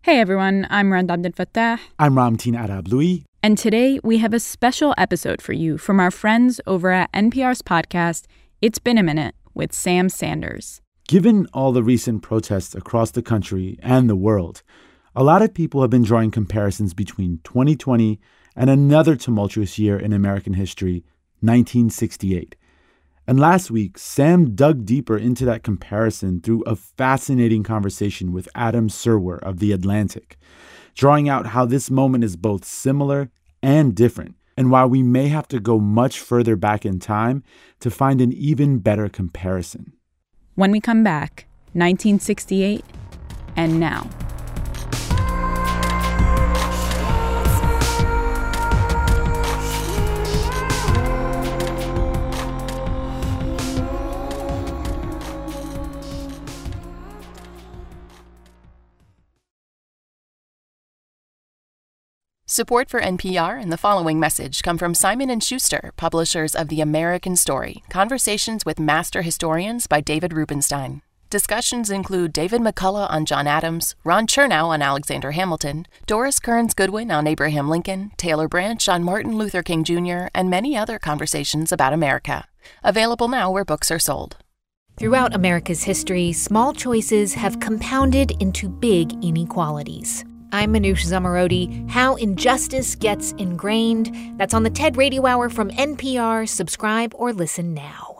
Hey everyone, I'm Rand Abdel Fattah. I'm Ramtin Arablouei. And today we have a special episode for you from our friends over at NPR's podcast, It's Been a Minute, with Sam Sanders. Given all the recent protests across the country and the world, a lot of people have been drawing comparisons between 2020 and another tumultuous year in American history, 1968. And last week, Sam dug deeper into that comparison through a fascinating conversation with Adam Serwer of The Atlantic, drawing out how this moment is both similar and different, and why we may have to go much further back in time to find an even better comparison. When we come back, 1968 and now. Support for NPR and the following message come from Simon & Schuster, publishers of The American Story, Conversations with Master Historians by David Rubenstein. Discussions include David McCullough on John Adams, Ron Chernow on Alexander Hamilton, Doris Kearns Goodwin on Abraham Lincoln, Taylor Branch on Martin Luther King Jr., and many other conversations about America. Available now where books are sold. Throughout America's history, small choices have compounded into big inequalities. I'm Manoush Zomorodi. How injustice gets ingrained. That's on the TED Radio Hour from NPR. Subscribe or listen now.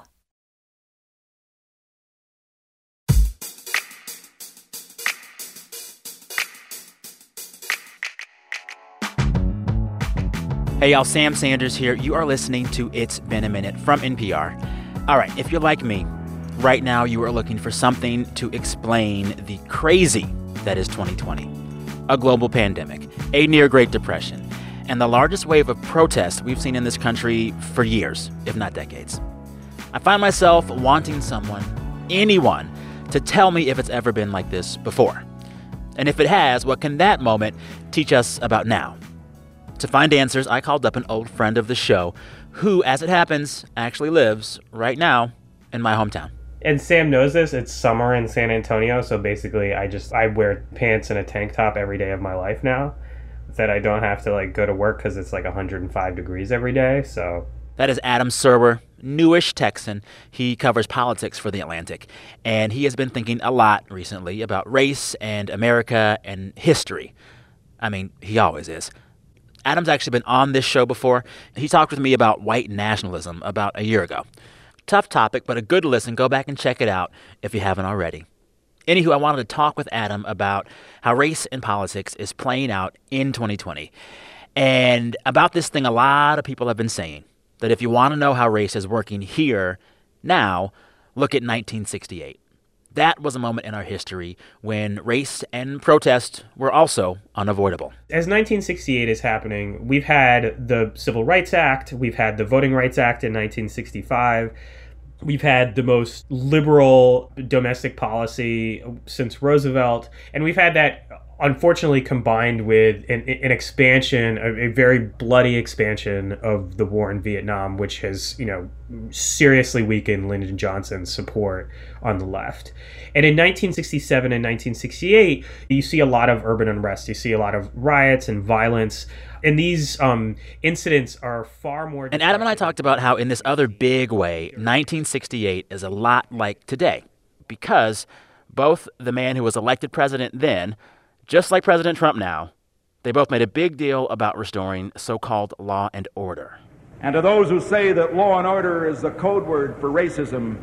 Hey y'all, Sam Sanders here. You are listening to It's Been a Minute from NPR. All right, if you're like me, right now you are looking for something to explain the crazy that is 2020. A global pandemic, a near Great Depression, and the largest wave of protest we've seen in this country for years, if not decades. I find myself wanting someone, anyone, to tell me if it's ever been like this before. And if it has, what can that moment teach us about now? To find answers, I called up an old friend of the show who, as it happens, actually lives right now in my hometown. And Sam knows this. It's summer in San Antonio, so basically I wear pants and a tank top every day of my life now. That I don't have to go to work because it's 105 degrees every day. So that is Adam Serwer, newish Texan. He covers politics for The Atlantic, and he has been thinking a lot recently about race and America and history. I mean, he always is. Adam's actually been on this show before. He talked with me about white nationalism about a year ago. Tough topic, but a good listen. Go back and check it out if you haven't already. Anywho, I wanted to talk with Adam about how race and politics is playing out in 2020. And about this thing a lot of people have been saying, that if you want to know how race is working here, now, look at 1968. That was a moment in our history when race and protest were also unavoidable. As 1968 is happening, we've had the Civil Rights Act, we've had the Voting Rights Act in 1965, we've had the most liberal domestic policy since Roosevelt, and we've had that unfortunately combined with an expansion, a very bloody expansion of the war in Vietnam, which has, seriously weakened Lyndon Johnson's support on the left. And in 1967 and 1968, you see a lot of urban unrest. You see a lot of riots and violence. And these incidents are far more... And Adam and I talked about how in this other big way, 1968 is a lot like today. Because both the man who was elected president then, just like President Trump now, they both made a big deal about restoring so-called law and order. And to those who say that law and order is the code word for racism,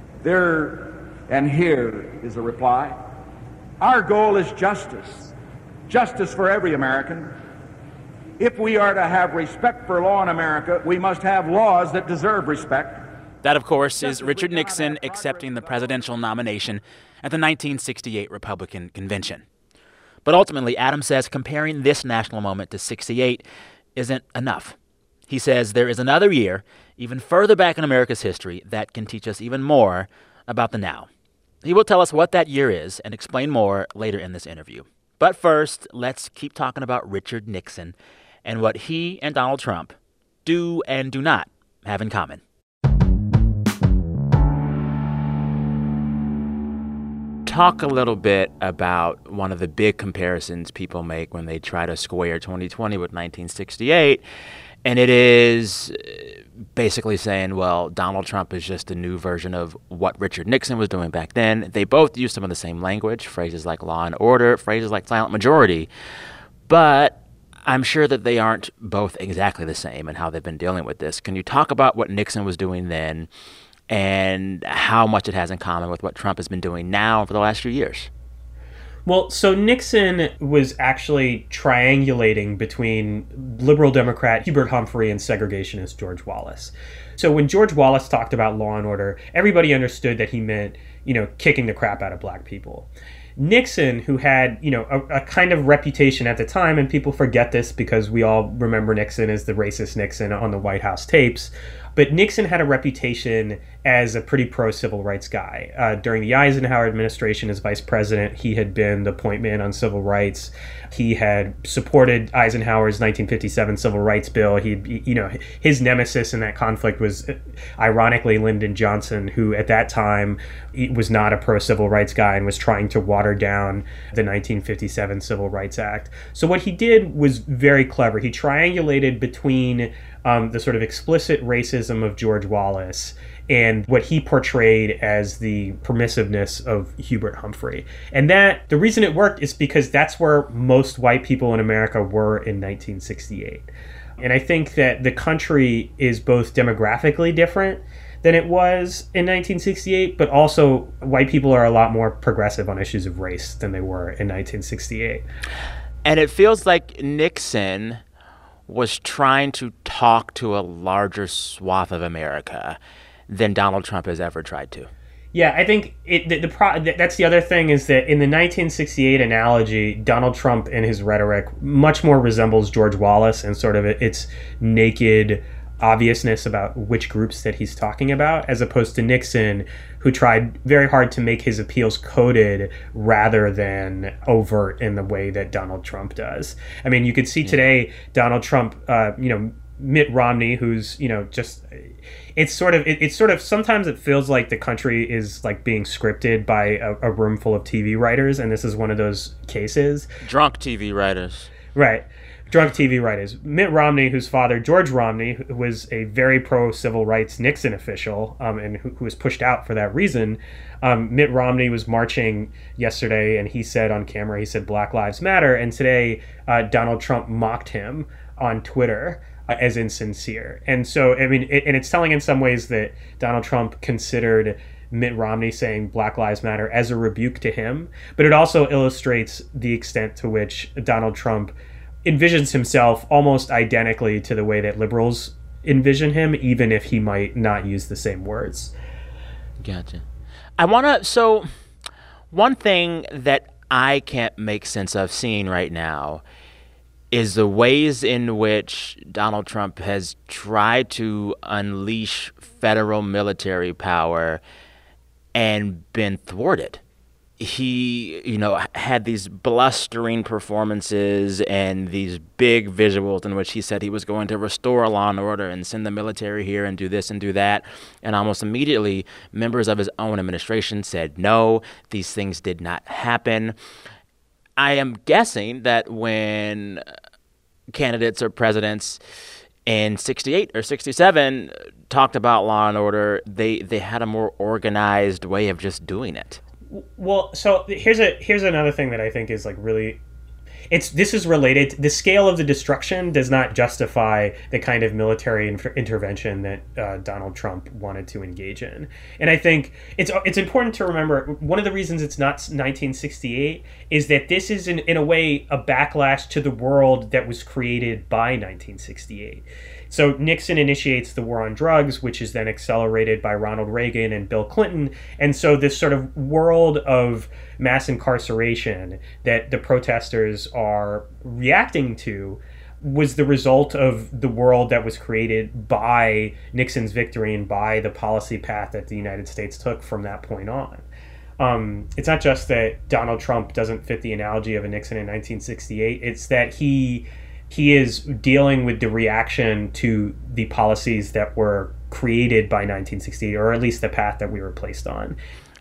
there and here is a reply. Our goal is justice. Justice for every American. If we are to have respect for law in America, we must have laws that deserve respect. That, of course, is Richard Nixon accepting the presidential nomination at the 1968 Republican Convention. But ultimately, Adam says comparing this national moment to 68 isn't enough. He says there is another year, even further back in America's history, that can teach us even more about the now. He will tell us what that year is and explain more later in this interview. But first, let's keep talking about Richard Nixon and what he and Donald Trump do and do not have in common. talk a little bit about one of the big comparisons people make when they try to square 2020 with 1968. And it is basically saying, well, Donald Trump is just a new version of what Richard Nixon was doing back then. They both use some of the same language, phrases like law and order, phrases like silent majority. But I'm sure that they aren't both exactly the same in how they've been dealing with this. Can you talk about what Nixon was doing then and how much it has in common with what Trump has been doing now for the last few years? Well, so Nixon was actually triangulating between liberal Democrat Hubert Humphrey and segregationist George Wallace. So when George Wallace talked about law and order, everybody understood that he meant, kicking the crap out of black people. Nixon, who had, a kind of reputation at the time, and people forget this because we all remember Nixon as the racist Nixon on the White House tapes, but Nixon had a reputation as a pretty pro-civil rights guy. During the Eisenhower administration as vice president, he had been the point man on civil rights. He had supported Eisenhower's 1957 civil rights bill. His nemesis in that conflict was, ironically, Lyndon Johnson, who at that time was not a pro-civil rights guy and was trying to water down the 1957 Civil Rights Act. So what he did was very clever. He triangulated between the sort of explicit racism of George Wallace and what he portrayed as the permissiveness of Hubert Humphrey. And the reason it worked is because that's where most white people in America were in 1968. And I think that the country is both demographically different than it was in 1968, but also white people are a lot more progressive on issues of race than they were in 1968. And it feels like Nixon was trying to talk to a larger swath of America than Donald Trump has ever tried to. Yeah, I think that's the other thing is that in the 1968 analogy, Donald Trump in his rhetoric much more resembles George Wallace and sort of its naked obviousness about which groups that he's talking about, as opposed to Nixon, who tried very hard to make his appeals coded rather than overt in the way that Donald Trump does. I mean, you could see today Donald Trump, Mitt Romney, who's, just... It's sort of sometimes it feels like the country is like being scripted by a room full of TV writers, and this is one of those cases. Drunk TV writers. Right. Drunk TV writers. Mitt Romney, whose father, George Romney, who was a very pro-civil rights Nixon official and who was pushed out for that reason, Mitt Romney was marching yesterday, and he said on camera, Black Lives Matter, and today Donald Trump mocked him on Twitter as insincere. And so, I mean, and it's telling in some ways that Donald Trump considered Mitt Romney saying Black Lives Matter as a rebuke to him, but it also illustrates the extent to which Donald Trump envisions himself almost identically to the way that liberals envision him, even if he might not use the same words. Gotcha. So one thing that I can't make sense of seeing right now is the ways in which Donald Trump has tried to unleash federal military power and been thwarted. He, had these blustering performances and these big visuals in which he said he was going to restore law and order and send the military here and do this and do that. And almost immediately, members of his own administration said, no, these things did not happen. I am guessing that when candidates or presidents in 68 or 67 talked about law and order, they had a more organized way of just doing it. Well, so here's another thing that I think is like really, this is related. The scale of the destruction does not justify the kind of military intervention that Donald Trump wanted to engage in. And I think it's important to remember one of the reasons it's not 1968 is that this is in a way a backlash to the world that was created by 1968. So Nixon initiates the war on drugs, which is then accelerated by Ronald Reagan and Bill Clinton. And so this sort of world of mass incarceration that the protesters are reacting to was the result of the world that was created by Nixon's victory and by the policy path that the United States took from that point on. It's not just that Donald Trump doesn't fit the analogy of a Nixon in 1968. It's that he is dealing with the reaction to the policies that were created by 1968, or at least the path that we were placed on.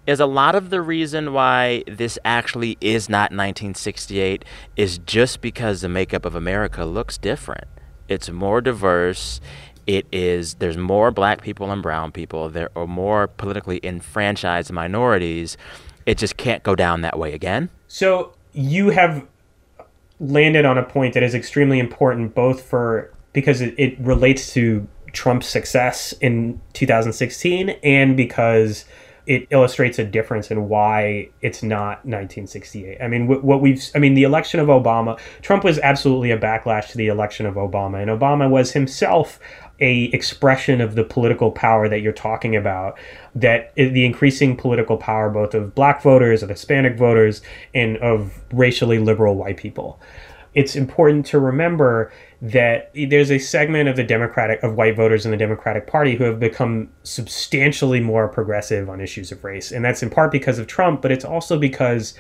is a lot of the reason why this actually is not 1968 is just because the makeup of America looks different. It's more diverse. There's more black people and brown people. There are more politically enfranchised minorities. It just can't go down that way again. So you have landed on a point that is extremely important, both because it relates to Trump's success in 2016 and because it illustrates a difference in why it's not 1968. I mean, the election of Obama, Trump was absolutely a backlash to the election of Obama, and Obama was himself a expression of the political power that you're talking about, that the increasing political power both of black voters, of Hispanic voters, and of racially liberal white people. It's important to remember that there's a segment of white voters in the Democratic Party who have become substantially more progressive on issues of race. And that's in part because of Trump, but it's also because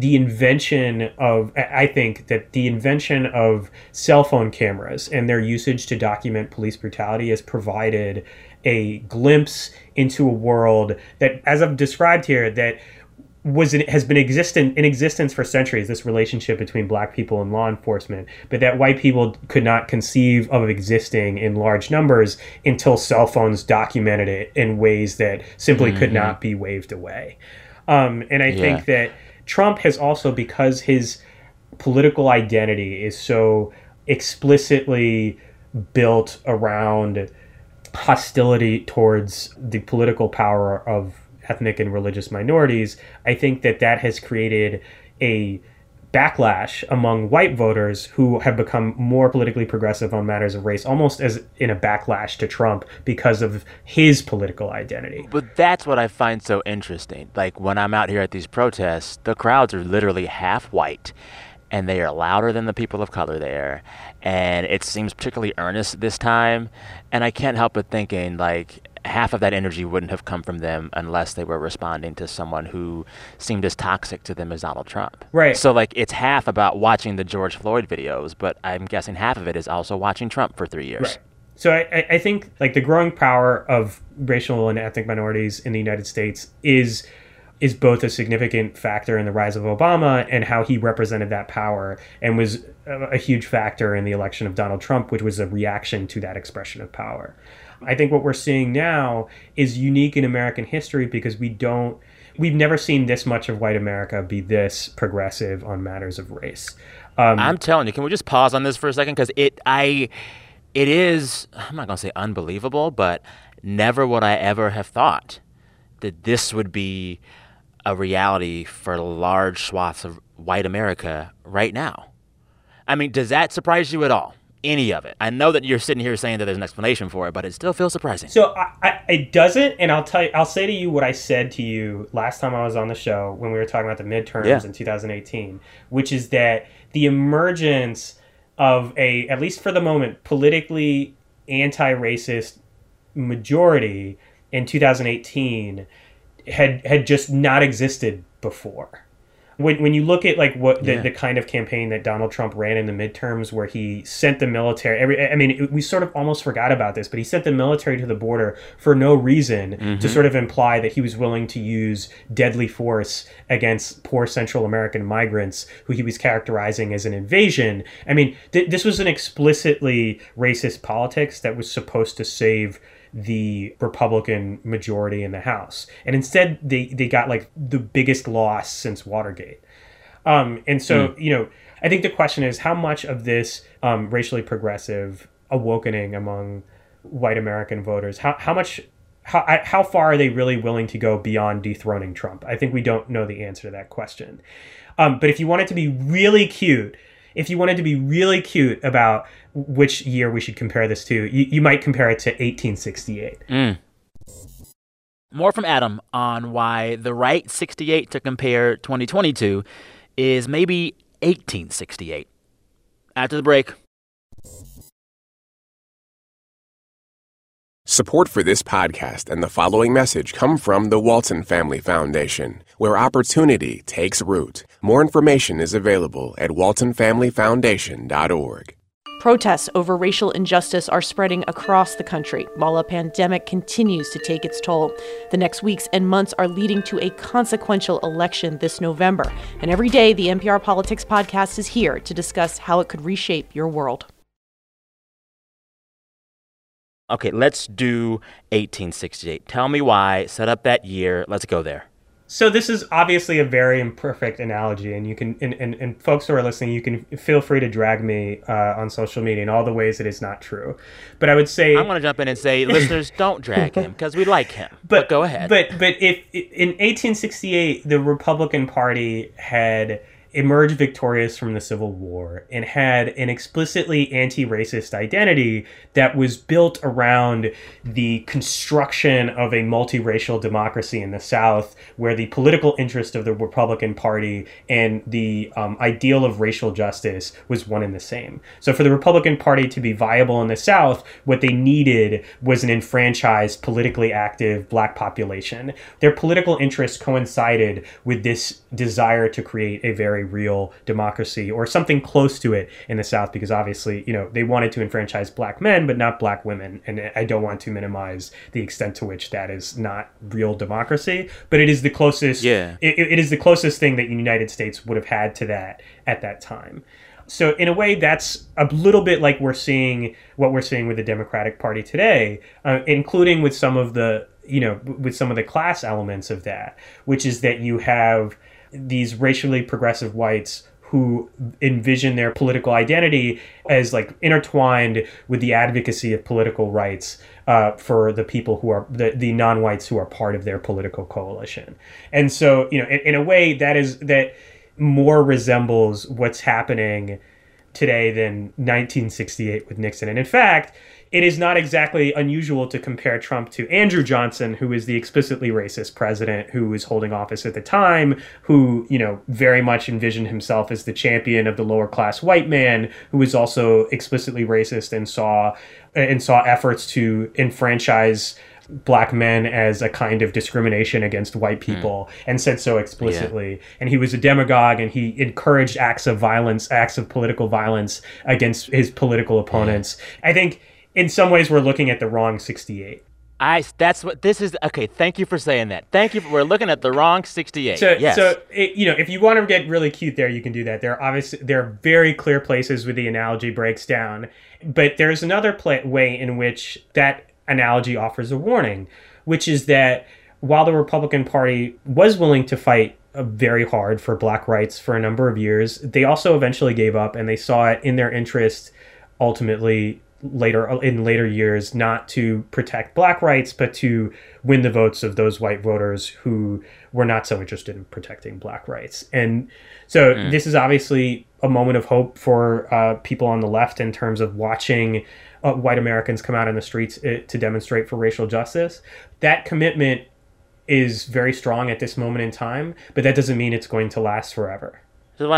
I think that the invention of cell phone cameras and their usage to document police brutality has provided a glimpse into a world that, as I've described here, that has been in existence for centuries, this relationship between black people and law enforcement, but that white people could not conceive of existing in large numbers until cell phones documented it in ways that simply could not be waved away. And I think that Trump has also, because his political identity is so explicitly built around hostility towards the political power of ethnic and religious minorities, I think that has created a backlash among white voters who have become more politically progressive on matters of race, almost as in a backlash to Trump because of his political identity. But that's what I find so interesting. Like, when I'm out here at these protests, the crowds are literally half white, and they are louder than the people of color there. And it seems particularly earnest this time. And I can't help but thinking, like, half of that energy wouldn't have come from them unless they were responding to someone who seemed as toxic to them as Donald Trump. Right. So, like, it's half about watching the George Floyd videos, but I'm guessing half of it is also watching Trump for 3 years. Right. So I think, like, the growing power of racial and ethnic minorities in the United States is both a significant factor in the rise of Obama and how he represented that power, and was a huge factor in the election of Donald Trump, which was a reaction to that expression of power. I think what we're seeing now is unique in American history because we've never seen this much of white America be this progressive on matters of race. I'm telling you, can we just pause on this for a second? Because it is, I'm not going to say unbelievable, but never would I ever have thought that this would be a reality for large swaths of white America right now. I mean, does that surprise you at all? Any of it? I know that you're sitting here saying that there's an explanation for it, but it still feels surprising. So it doesn't, and I'll say to you what I said to you last time I was on the show when we were talking about the midterms in 2018, which is that the emergence of at least for the moment, politically anti-racist majority in 2018 had just not existed before. When you look at like what the kind of campaign that Donald Trump ran in the midterms, where he sent the military, we sort of almost forgot about this, but he sent the military to the border for no reason to sort of imply that he was willing to use deadly force against poor Central American migrants who he was characterizing as an invasion. I mean, this was an explicitly racist politics that was supposed to save the Republican majority in the House. And instead, they got like the biggest loss since Watergate. And so, I think the question is how much of this racially progressive awakening among white American voters, how far are they really willing to go beyond dethroning Trump? I think we don't know the answer to that question. But if you wanted to be really cute, about which year we should compare this to, you might compare it to 1868. More from Adam on why the right 68 to compare 2022 is maybe 1868. After the break. Support for this podcast and the following message come from the Walton Family Foundation, where opportunity takes root. More information is available at waltonfamilyfoundation.org. Protests over racial injustice are spreading across the country while a pandemic continues to take its toll. The next weeks and months are leading to a consequential election this November. And every day, the NPR Politics Podcast is here to discuss how it could reshape your world. Okay, let's do 1868. Tell me why. Set up that year. Let's go there. So this is obviously a very imperfect analogy, and you can, and folks who are listening, you can feel free to drag me on social media in all the ways it is not true. But I would say I'm going to jump in and say, listeners, don't drag him because we like him. But go ahead. But if in 1868 the Republican Party had emerged victorious from the Civil War and had an explicitly anti-racist identity that was built around the construction of a multiracial democracy in the South, where the political interest of the Republican Party and the ideal of racial justice was one and the same. So for the Republican Party to be viable in the South, what they needed was an enfranchised, politically active Black population. Their political interests coincided with this desire to create a very real democracy or something close to it in the South, because obviously, you know, they wanted to enfranchise Black men, but not Black women. And I don't want to minimize the extent to which that is not real democracy, but it is the closest. Yeah. It is the closest thing that the United States would have had to that at that time. So in a way, that's a little bit like what we're seeing with the Democratic Party today, including with some of the, with some of the class elements of that, which is that you have these racially progressive whites who envision their political identity as like intertwined with the advocacy of political rights for the people who are the non-whites who are part of their political coalition. And so, in a way that more resembles what's happening today than 1968 with Nixon. And in fact, it is not exactly unusual to compare Trump to Andrew Johnson, who is the explicitly racist president who was holding office at the time, who, very much envisioned himself as the champion of the lower class white man, who was also explicitly racist and saw efforts to enfranchise Black men as a kind of discrimination against white people, and said so explicitly. Yeah. And he was a demagogue, and he encouraged acts of political violence against his political opponents. I think in some ways we're looking at the wrong 68. That's what this is. Okay, thank you for saying that. Thank you. We're looking at the wrong 68. So if you want to get really cute there, you can do that. There are very clear places where the analogy breaks down, but there's another way in which that analogy offers a warning, which is that while the Republican Party was willing to fight very hard for Black rights for a number of years, they also eventually gave up, and they saw it in their interest ultimately in later years not to protect Black rights, but to win the votes of those white voters who were not so interested in protecting Black rights. And so this is obviously a moment of hope for people on the left in terms of watching white Americans come out in the streets to demonstrate for racial justice. That commitment is very strong at this moment in time, but that doesn't mean it's going to last forever. Well,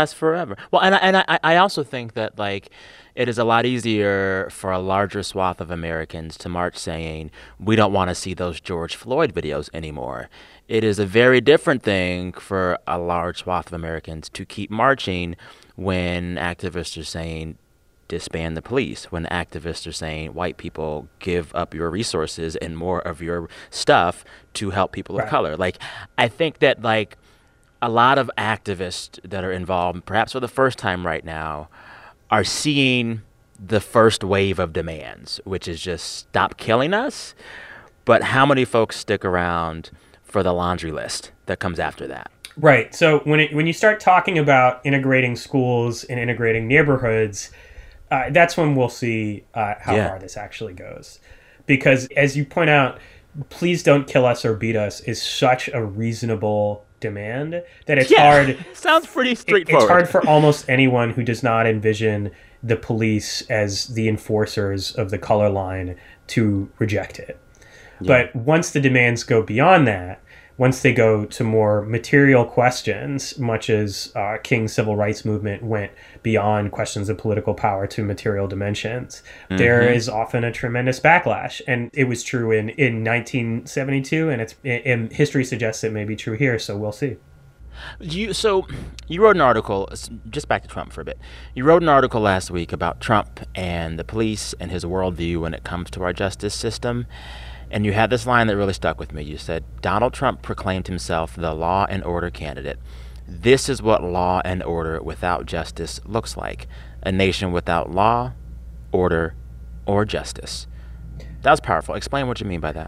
and I also think that, like, it is a lot easier for a larger swath of Americans to march saying, we don't want to see those George Floyd videos anymore. It is a very different thing for a large swath of Americans to keep marching when activists are saying, disband the police, when activists are saying, white people, give up your resources and more of your stuff to help people of color. Like, I think that, like, a lot of activists that are involved, perhaps for the first time right now, are seeing the first wave of demands, which is just stop killing us. But how many folks stick around for the laundry list that comes after that? Right. So when you start talking about integrating schools and integrating neighborhoods, that's when we'll see how far this actually goes. Because as you point out, please don't kill us or beat us is such a reasonable demand that it's hard. Sounds pretty straightforward. It's hard for almost anyone who does not envision the police as the enforcers of the color line to reject it. Yeah. But once the demands go beyond that, once they go to more material questions, much as King's civil rights movement went beyond questions of political power to material dimensions, there is often a tremendous backlash. And it was true in 1972, and history suggests it may be true here, so we'll see. So you wrote an article, just back to Trump for a bit. You wrote an article last week about Trump and the police and his worldview when it comes to our justice system. And you had this line that really stuck with me. You said, Donald Trump proclaimed himself the law and order candidate. This is what law and order without justice looks like. A nation without law, order, or justice. That was powerful. Explain what you mean by that.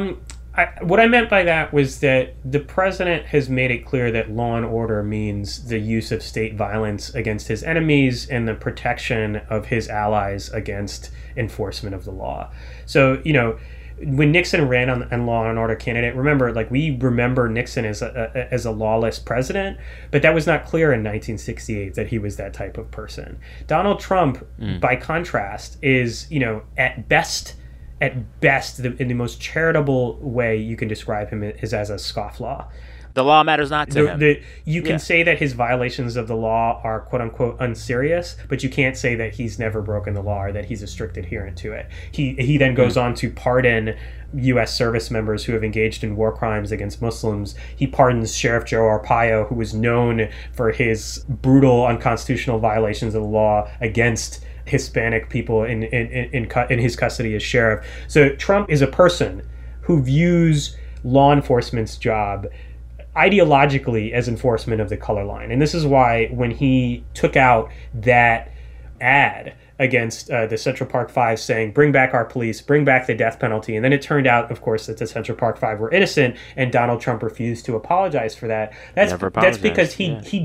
What I meant by that was that the president has made it clear that law and order means the use of state violence against his enemies and the protection of his allies against enforcement of the law. So, when Nixon ran on law and order candidate, remember, we remember Nixon as a lawless president, but that was not clear in 1968 that he was that type of person. Donald Trump, by contrast, is, at best, in the most charitable way you can describe him is as a scofflaw. The law matters not to him. You can say that his violations of the law are quote-unquote unserious, but you can't say that he's never broken the law or that he's a strict adherent to it. He then goes on to pardon U.S. service members who have engaged in war crimes against Muslims. He pardons Sheriff Joe Arpaio, who was known for his brutal, unconstitutional violations of the law against Hispanic people in his custody as sheriff. So Trump is a person who views law enforcement's job ideologically as enforcement of the color line. And this is why when he took out that ad against the Central Park Five saying, bring back our police, bring back the death penalty. And then it turned out, of course, that the Central Park Five were innocent, and Donald Trump refused to apologize for that. That's because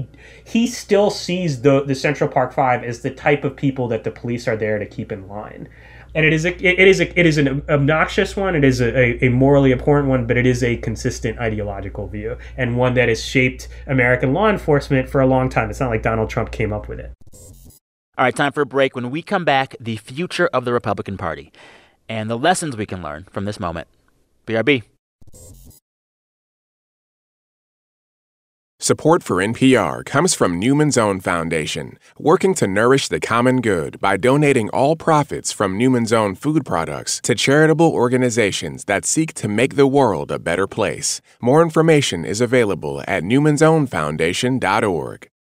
he still sees the Central Park Five as the type of people that the police are there to keep in line. And it is an obnoxious one. It is a morally abhorrent one, but it is a consistent ideological view and one that has shaped American law enforcement for a long time. It's not like Donald Trump came up with it. All right, time for a break. When we come back, the future of the Republican Party and the lessons we can learn from this moment. BRB. Support for NPR comes from Newman's Own Foundation, working to nourish the common good by donating all profits from Newman's Own food products to charitable organizations that seek to make the world a better place. More information is available at newmansownfoundation.org.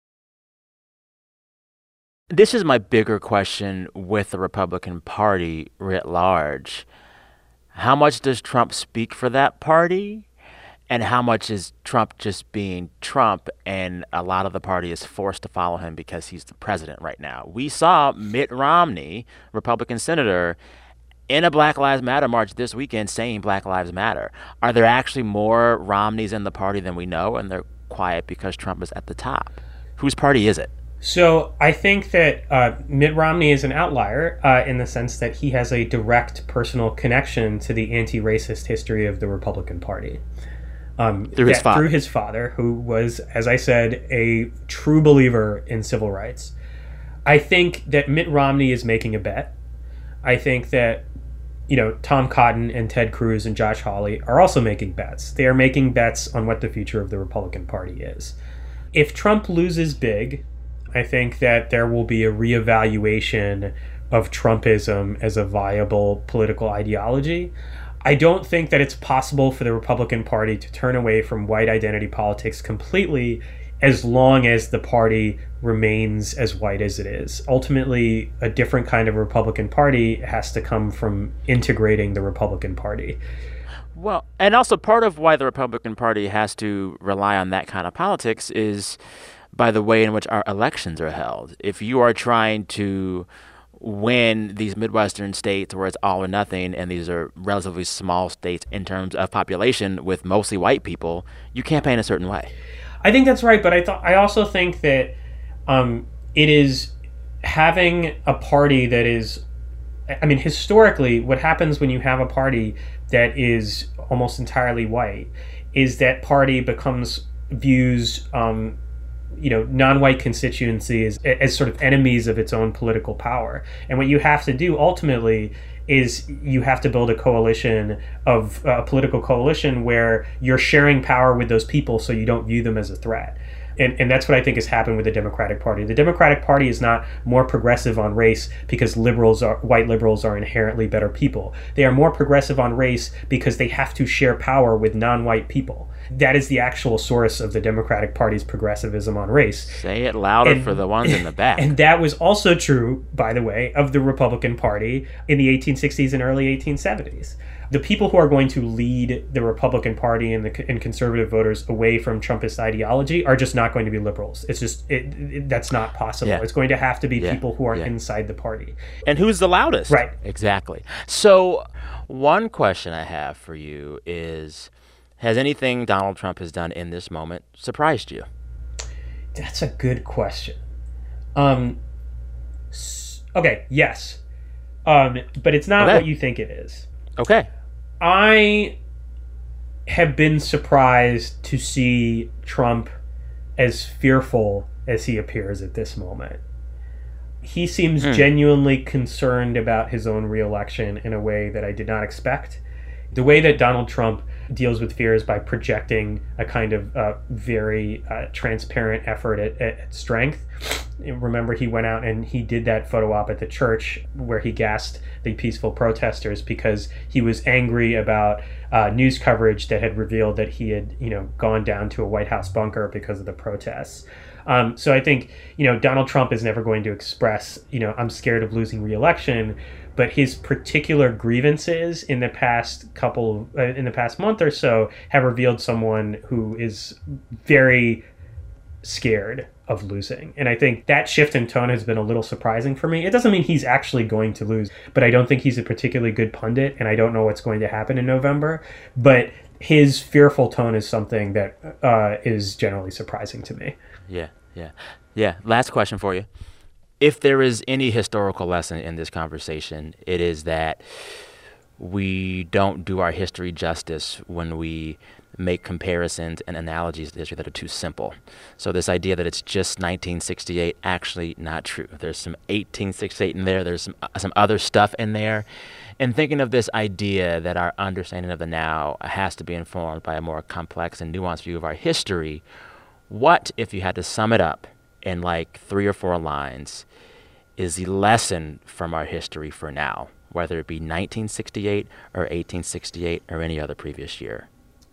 This is my bigger question with the Republican Party writ large. How much does Trump speak for that party? And how much is Trump just being Trump and a lot of the party is forced to follow him because he's the president right now? We saw Mitt Romney, Republican senator, in a Black Lives Matter march this weekend saying Black Lives Matter. Are there actually more Romneys in the party than we know, and they're quiet because Trump is at the top? Whose party is it? So I think that Mitt Romney is an outlier in the sense that he has a direct personal connection to the anti-racist history of the Republican Party. Through his father, who was, as I said, a true believer in civil rights. I think that Mitt Romney is making a bet. I think that, Tom Cotton and Ted Cruz and Josh Hawley are also making bets. They are making bets on what the future of the Republican Party is. If Trump loses big, I think that there will be a reevaluation of Trumpism as a viable political ideology. I don't think that it's possible for the Republican Party to turn away from white identity politics completely as long as the party remains as white as it is. Ultimately, a different kind of Republican Party has to come from integrating the Republican Party. Well, and also part of why the Republican Party has to rely on that kind of politics is by the way in which our elections are held. If you are trying to win these Midwestern states where it's all or nothing, and these are relatively small states in terms of population with mostly white people, you campaign a certain way. I think that's right, but I also think that it is having a party that is, historically, what happens when you have a party that is almost entirely white is that party views non-white constituencies as sort of enemies of its own political power. And what you have to do ultimately is you have to build a political coalition where you're sharing power with those people so you don't view them as a threat. And that's what I think has happened with the Democratic Party. The Democratic Party is not more progressive on race because white liberals are inherently better people. They are more progressive on race because they have to share power with non-white people. That is the actual source of the Democratic Party's progressivism on race. Say it louder for the ones in the back. And that was also true, by the way, of the Republican Party in the 1860s and early 1870s. The people who are going to lead the Republican Party and conservative voters away from Trumpist ideology are just not going to be liberals. It's just, that's not possible. Yeah. It's going to have to be people who are inside the party. And who's the loudest? Right. Exactly. So one question I have for you is, has anything Donald Trump has done in this moment surprised you? That's a good question. Okay, yes. But it's not what you think it is. Okay. I have been surprised to see Trump as fearful as he appears at this moment. He seems genuinely concerned about his own reelection in a way that I did not expect. The way that Donald Trump deals with fear is by projecting a kind of very transparent effort at strength. Remember, he went out and he did that photo op at the church where he gassed the peaceful protesters because he was angry about news coverage that had revealed that he had, gone down to a White House bunker because of the protests. So I think, Donald Trump is never going to express, I'm scared of losing re-election, but his particular grievances in the past month or so have revealed someone who is very scared of losing. And I think that shift in tone has been a little surprising for me. It doesn't mean he's actually going to lose, but I don't think he's a particularly good pundit, and I don't know what's going to happen in November. But his fearful tone is something that is generally surprising to me. Yeah. Last question for you. If there is any historical lesson in this conversation, it is that we don't do our history justice when we make comparisons and analogies to history that are too simple. So this idea that it's just 1968, actually not true. There's some 1868 in there. There's some other stuff in there. And thinking of this idea that our understanding of the now has to be informed by a more complex and nuanced view of our history, what, if you had to sum it up in like 3 or 4 lines, is the lesson from our history for now, whether it be 1968 or 1868 or any other previous year?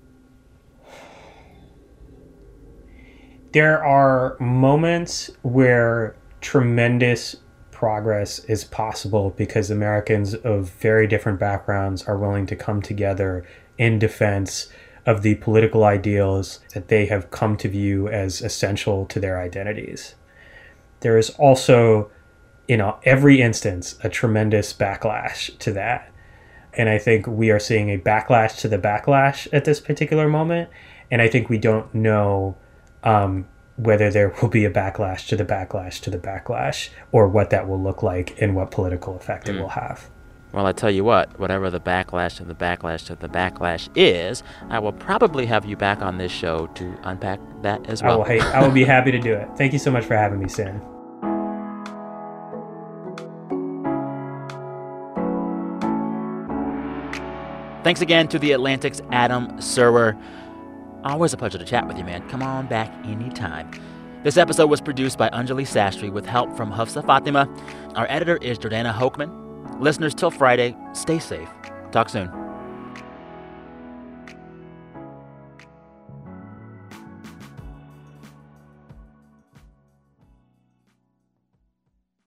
There are moments where tremendous progress is possible because Americans of very different backgrounds are willing to come together in defense of the political ideals that they have come to view as essential to their identities. There is also, in every instance, a tremendous backlash to that. And I think we are seeing a backlash to the backlash at this particular moment. And I think we don't know whether there will be a backlash to the backlash to the backlash, or what that will look like and what political effect it will have. Well, I tell you what, whatever the backlash to the backlash to the backlash is, I will probably have you back on this show to unpack that as well. I will be happy to do it. Thank you so much for having me, Sam. Thanks again to The Atlantic's Adam Serwer. Always a pleasure to chat with you, man. Come on back anytime. This episode was produced by Anjali Sastry with help from Hafsa Fatima. Our editor is Jordana Hochman. Listeners, till Friday, stay safe. Talk soon.